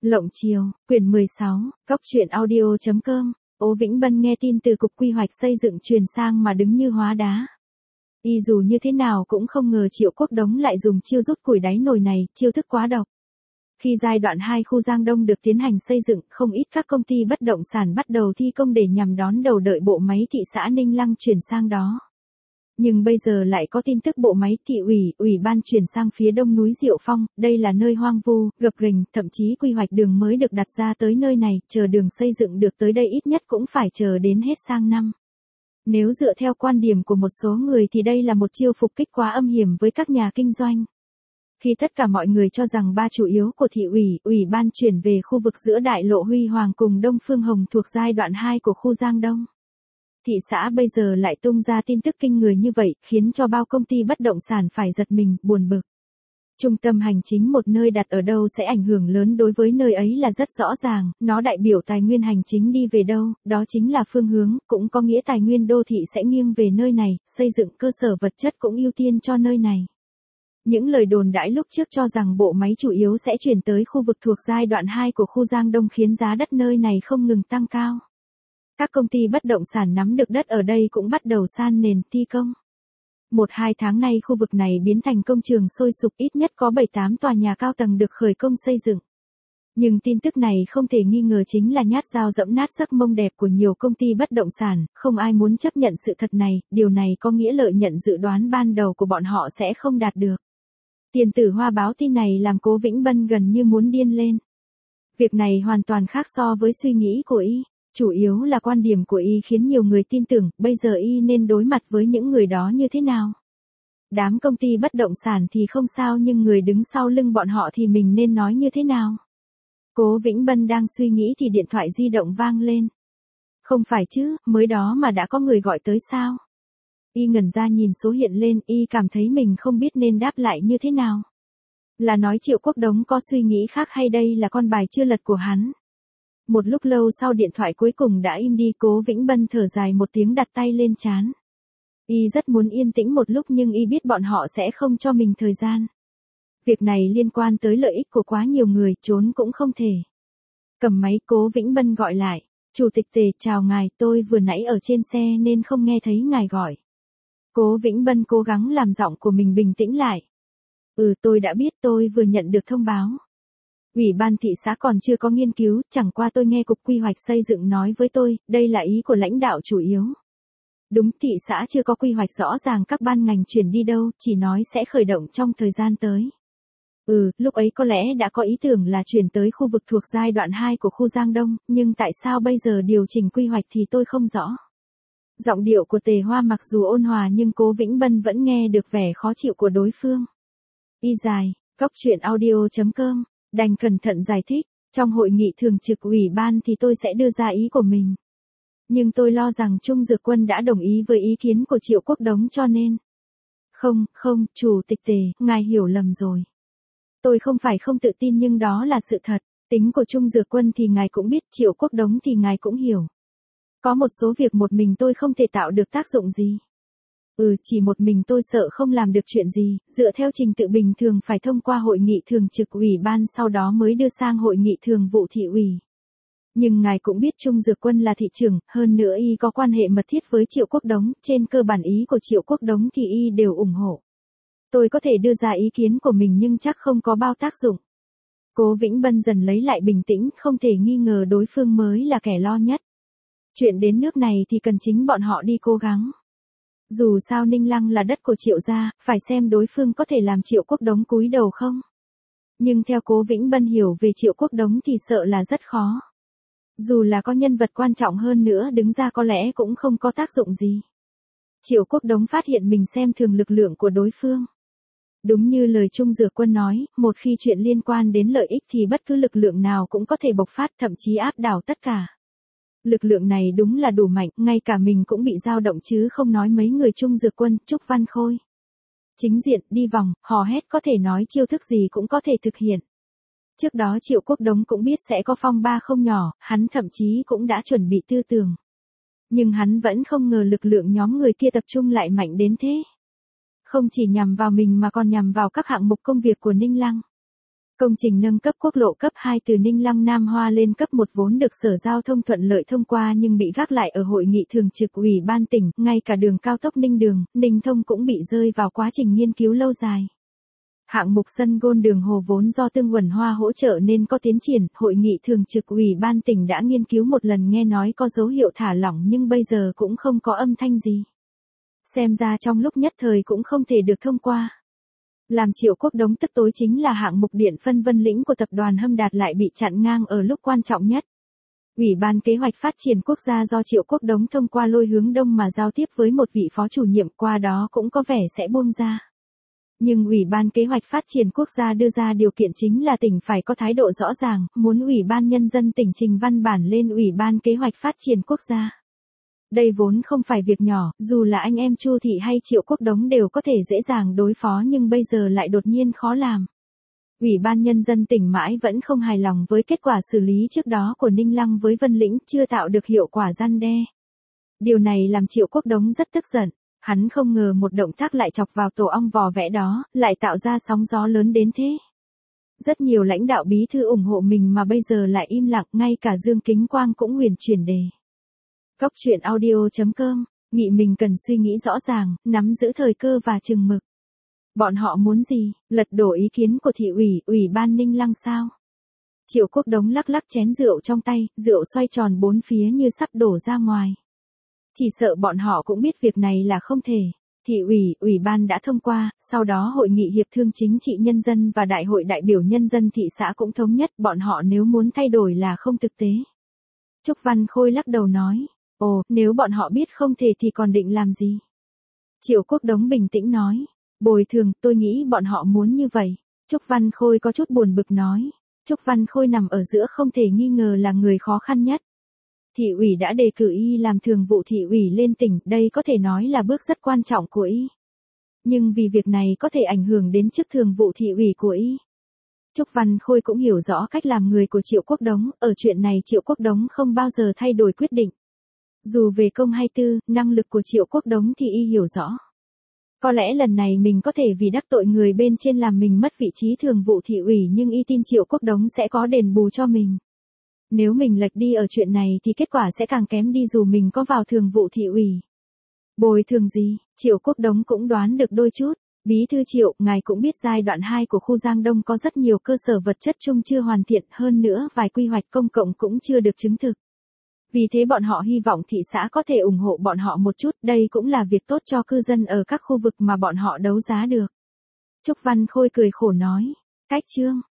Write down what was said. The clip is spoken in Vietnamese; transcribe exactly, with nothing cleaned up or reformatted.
Lộng Chiều, quyển mười sáu, Cóc truyện audio chấm com. Ô Vĩnh Bân nghe tin từ cục quy hoạch xây dựng truyền sang mà đứng như hóa đá. Y dù như thế nào cũng không ngờ Triệu Quốc Đống lại dùng chiêu rút củi đáy nồi này, chiêu thức quá độc. Khi giai đoạn hai khu Giang Đông được tiến hành xây dựng, không ít các công ty bất động sản bắt đầu thi công để nhằm đón đầu đợi bộ máy thị xã Ninh Lăng chuyển sang đó. Nhưng bây giờ lại có tin tức bộ máy thị ủy, ủy ban chuyển sang phía đông núi Diệu Phong, đây là nơi hoang vu, gập ghềnh, thậm chí quy hoạch đường mới được đặt ra tới nơi này, chờ đường xây dựng được tới đây ít nhất cũng phải chờ đến hết sang năm. Nếu dựa theo quan điểm của một số người thì đây là một chiêu phục kích quá âm hiểm với các nhà kinh doanh. Khi tất cả mọi người cho rằng ba chủ yếu của thị ủy, ủy ban chuyển về khu vực giữa Đại lộ Huy Hoàng cùng Đông Phương Hồng thuộc giai đoạn hai của khu Giang Đông. Thị xã bây giờ lại tung ra tin tức kinh người như vậy, khiến cho bao công ty bất động sản phải giật mình, buồn bực. Trung tâm hành chính một nơi đặt ở đâu sẽ ảnh hưởng lớn đối với nơi ấy là rất rõ ràng, nó đại biểu tài nguyên hành chính đi về đâu, đó chính là phương hướng, cũng có nghĩa tài nguyên đô thị sẽ nghiêng về nơi này, xây dựng cơ sở vật chất cũng ưu tiên cho nơi này. Những lời đồn đãi lúc trước cho rằng bộ máy chủ yếu sẽ chuyển tới khu vực thuộc giai đoạn hai của khu Giang Đông khiến giá đất nơi này không ngừng tăng cao. Các công ty bất động sản nắm được đất ở đây cũng bắt đầu san nền, thi công. Một hai tháng nay khu vực này biến thành công trường sôi sục, ít nhất có bảy tám tòa nhà cao tầng được khởi công xây dựng. Nhưng tin tức này không thể nghi ngờ chính là nhát dao dẫm nát giấc mông đẹp của nhiều công ty bất động sản, không ai muốn chấp nhận sự thật này, điều này có nghĩa lợi nhuận dự đoán ban đầu của bọn họ sẽ không đạt được. Tiền Tử Hoa báo tin này làm Cố Vĩnh Bân gần như muốn điên lên. Việc này hoàn toàn khác so với suy nghĩ của y. Chủ yếu là quan điểm của y khiến nhiều người tin tưởng, bây giờ y nên đối mặt với những người đó như thế nào. Đám công ty bất động sản thì không sao nhưng người đứng sau lưng bọn họ thì mình nên nói như thế nào. Cố Vĩnh Bân đang suy nghĩ thì điện thoại di động vang lên. Không phải chứ, mới đó mà đã có người gọi tới sao? Y ngẩn ra nhìn số hiện lên, y cảm thấy mình không biết nên đáp lại như thế nào. Là nói Triệu Quốc Đống có suy nghĩ khác hay đây là con bài chưa lật của hắn? Một lúc lâu sau điện thoại cuối cùng đã im đi, Cố Vĩnh Bân thở dài một tiếng đặt tay lên trán. Y rất muốn yên tĩnh một lúc nhưng y biết bọn họ sẽ không cho mình thời gian. Việc này liên quan tới lợi ích của quá nhiều người, trốn cũng không thể. Cầm máy Cố Vĩnh Bân gọi lại. Chủ tịch Tề, chào ngài, tôi vừa nãy ở trên xe nên không nghe thấy ngài gọi. Cố Vĩnh Bân cố gắng làm giọng của mình bình tĩnh lại. Ừ, tôi đã biết, tôi vừa nhận được thông báo. Ủy ban thị xã còn chưa có nghiên cứu, chẳng qua tôi nghe cục quy hoạch xây dựng nói với tôi, đây là ý của lãnh đạo chủ yếu. Đúng, thị xã chưa có quy hoạch rõ ràng các ban ngành chuyển đi đâu, chỉ nói sẽ khởi động trong thời gian tới. Ừ, lúc ấy có lẽ đã có ý tưởng là chuyển tới khu vực thuộc giai đoạn hai của khu Giang Đông, nhưng tại sao bây giờ điều chỉnh quy hoạch thì tôi không rõ. Giọng điệu của Tề Hoa mặc dù ôn hòa nhưng Cố Vĩnh Bân vẫn nghe được vẻ khó chịu của đối phương. Y dài, Cóc truyện audio chấm com. Đành cẩn thận giải thích, trong hội nghị thường trực ủy ban thì tôi sẽ đưa ra ý của mình. Nhưng tôi lo rằng Trung Dược Quân đã đồng ý với ý kiến của Triệu Quốc Đống cho nên. Không, không, Chủ tịch Tề, ngài hiểu lầm rồi. Tôi không phải không tự tin nhưng đó là sự thật, tính của Trung Dược Quân thì ngài cũng biết, Triệu Quốc Đống thì ngài cũng hiểu. Có một số việc một mình tôi không thể tạo được tác dụng gì. Ừ, chỉ một mình tôi sợ không làm được chuyện gì, dựa theo trình tự bình thường phải thông qua hội nghị thường trực ủy ban sau đó mới đưa sang hội nghị thường vụ thị ủy. Nhưng ngài cũng biết Trung Dược Quân là thị trưởng, hơn nữa y có quan hệ mật thiết với Triệu Quốc Đống, trên cơ bản ý của Triệu Quốc Đống thì y đều ủng hộ. Tôi có thể đưa ra ý kiến của mình nhưng chắc không có bao tác dụng. Cố Vĩnh Bân dần lấy lại bình tĩnh, không thể nghi ngờ đối phương mới là kẻ lo nhất. Chuyện đến nước này thì cần chính bọn họ đi cố gắng. Dù sao Ninh Lăng là đất của Triệu gia, phải xem đối phương có thể làm Triệu Quốc Đống cúi đầu không. Nhưng theo Cố Vĩnh Bân hiểu về Triệu Quốc Đống thì sợ là rất khó. Dù là có nhân vật quan trọng hơn nữa đứng ra có lẽ cũng không có tác dụng gì. Triệu Quốc Đống phát hiện mình xem thường lực lượng của đối phương. Đúng như lời Trung Dược Quân nói, một khi chuyện liên quan đến lợi ích thì bất cứ lực lượng nào cũng có thể bộc phát, thậm chí áp đảo tất cả. Lực lượng này đúng là đủ mạnh, ngay cả mình cũng bị dao động chứ không nói mấy người Trung Dược Quân, Trúc Văn Khôi. Chính diện, đi vòng, hò hét có thể nói chiêu thức gì cũng có thể thực hiện. Trước đó Triệu Quốc Đống cũng biết sẽ có phong ba không nhỏ, hắn thậm chí cũng đã chuẩn bị tư tưởng. Nhưng hắn vẫn không ngờ lực lượng nhóm người kia tập trung lại mạnh đến thế. Không chỉ nhằm vào mình mà còn nhằm vào các hạng mục công việc của Ninh Lăng. Công trình nâng cấp quốc lộ cấp hai từ Ninh Lăng Nam Hoa lên cấp một vốn được Sở Giao thông thuận lợi thông qua nhưng bị gác lại ở hội nghị thường trực Ủy ban tỉnh, ngay cả đường cao tốc Ninh Đường, Ninh Thông cũng bị rơi vào quá trình nghiên cứu lâu dài. Hạng mục sân golf đường Hồ vốn do Tương Quẩn Hoa hỗ trợ nên có tiến triển, hội nghị thường trực Ủy ban tỉnh đã nghiên cứu một lần nghe nói có dấu hiệu thả lỏng nhưng bây giờ cũng không có âm thanh gì. Xem ra trong lúc nhất thời cũng không thể được thông qua. Làm Triệu Quốc Đống tức tối chính là hạng mục điện phân Vân Lĩnh của tập đoàn Hâm Đạt lại bị chặn ngang ở lúc quan trọng nhất. Ủy ban Kế hoạch Phát triển Quốc gia do Triệu Quốc Đống thông qua lôi hướng đông mà giao tiếp với một vị phó chủ nhiệm qua đó cũng có vẻ sẽ buông ra. Nhưng Ủy ban Kế hoạch Phát triển Quốc gia đưa ra điều kiện chính là tỉnh phải có thái độ rõ ràng, muốn Ủy ban Nhân dân tỉnh trình văn bản lên Ủy ban Kế hoạch Phát triển Quốc gia. Đây vốn không phải việc nhỏ, dù là anh em Chu Thị hay Triệu Quốc Đống đều có thể dễ dàng đối phó nhưng bây giờ lại đột nhiên khó làm. Ủy ban Nhân dân tỉnh mãi vẫn không hài lòng với kết quả xử lý trước đó của Ninh Lăng với Vân Lĩnh, chưa tạo được hiệu quả răn đe. Điều này làm Triệu Quốc Đống rất tức giận. Hắn không ngờ một động tác lại chọc vào tổ ong vò vẽ đó, lại tạo ra sóng gió lớn đến thế. Rất nhiều lãnh đạo bí thư ủng hộ mình mà bây giờ lại im lặng, ngay cả Dương Kính Quang cũng huyền chuyển đề. Góc truyện audio chấm com, nghĩ mình cần suy nghĩ rõ ràng, nắm giữ thời cơ và chừng mực. Bọn họ muốn gì, lật đổ ý kiến của thị ủy, ủy ban Ninh Lăng sao? Triệu Quốc Đống lắc lắc chén rượu trong tay, rượu xoay tròn bốn phía như sắp đổ ra ngoài. Chỉ sợ bọn họ cũng biết việc này là không thể. Thị ủy, ủy ban đã thông qua, sau đó hội nghị hiệp thương chính trị nhân dân và đại hội đại biểu nhân dân thị xã cũng thống nhất bọn họ nếu muốn thay đổi là không thực tế. Trúc Văn Khôi lắc đầu nói, ồ, nếu bọn họ biết không thể thì còn định làm gì? Triệu Quốc Đống bình tĩnh nói, bồi thường, tôi nghĩ bọn họ muốn như vậy. Trúc Văn Khôi có chút buồn bực nói, Trúc Văn Khôi nằm ở giữa không thể nghi ngờ là người khó khăn nhất. Thị ủy đã đề cử y làm thường vụ thị ủy lên tỉnh, đây có thể nói là bước rất quan trọng của y. Nhưng vì việc này có thể ảnh hưởng đến chức thường vụ thị ủy của y. Trúc Văn Khôi cũng hiểu rõ cách làm người của Triệu Quốc Đống, ở chuyện này Triệu Quốc Đống không bao giờ thay đổi quyết định. Dù về công hay tư, năng lực của Triệu Quốc Đống thì y hiểu rõ. Có lẽ lần này mình có thể vì đắc tội người bên trên làm mình mất vị trí thường vụ thị ủy nhưng y tin Triệu Quốc Đống sẽ có đền bù cho mình. Nếu mình lệch đi ở chuyện này thì kết quả sẽ càng kém đi dù mình có vào thường vụ thị ủy. Bồi thường gì, Triệu Quốc Đống cũng đoán được đôi chút. Bí thư Triệu, ngài cũng biết giai đoạn hai của khu Giang Đông có rất nhiều cơ sở vật chất chung chưa hoàn thiện, hơn nữa vài quy hoạch công cộng cũng chưa được chứng thực. Vì thế bọn họ hy vọng thị xã có thể ủng hộ bọn họ một chút, đây cũng là việc tốt cho cư dân ở các khu vực mà bọn họ đấu giá được. Trúc Văn Khôi cười khổ nói, cách chương.